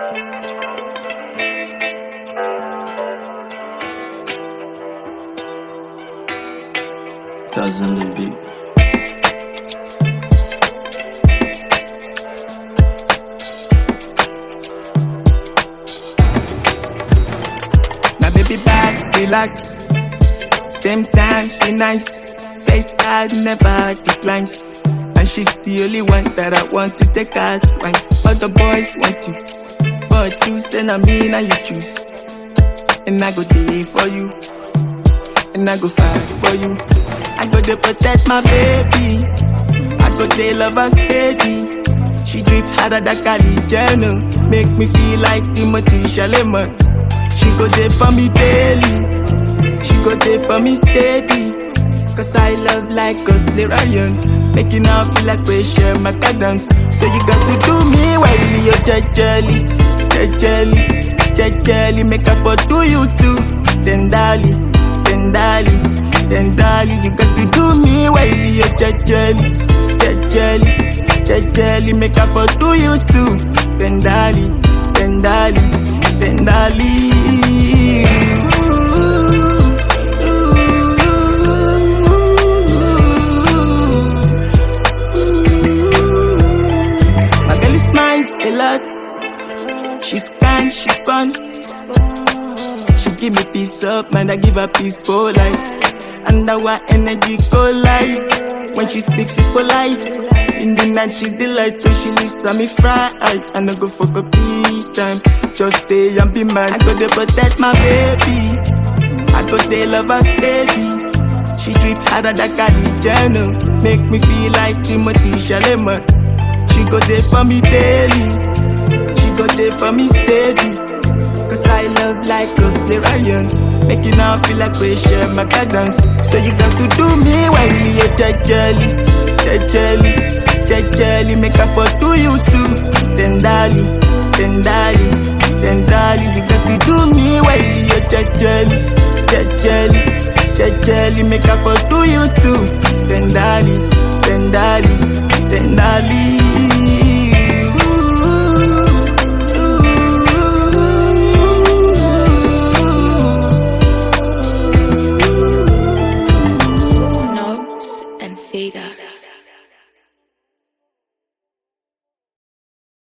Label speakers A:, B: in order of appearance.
A: Taz on the beat.
B: My baby bad, relax. Same time, she nice. Face card never declines. And she's the only one that I want to take as wife. Other boys want you, but you say na me, now you choose. And I go there for you, and I go fight for you. I go to protect my baby, I go to love her steady. She drip harder than Kylie Jenner, make me feel like Timothy Chalamet. She go there for me daily, she go there for me steady. Cause I love like Ghostly Ryan, making her feel like Rachel McAdams. So you got to do me while you're jejely, jejely, jejely. Make her for do you too, then darling, then darling. Then darling, you got to do me while you're jejely, jejely, jejely. Make her for do you too, then darling, then darling, then darling. My girl smiles a lot, she's kind, she's fun. She give me peace of mind, I give her peaceful life. And our energy collide. When she speaks, she's polite. In the night, she's delight. When she leaves, I'm me fright. I no go fuck up peace time. Just stay and be mad. I go to protect my baby, I go to love her steady. She drip harder than Kylie Jenner, make me feel like Timothy Chalamet. She go there for me daily, she go there for me steady. Cause I love like Ghostly Ryan, making her feel like Rachel McAdams. So you got to do me while you're jejely, jejely, jejely. Make her for do you too, then darling, then darling, then darling. You got to do me while you're jejely, jejely, jejely. Make her for do you too, then darling, then darling, then darling.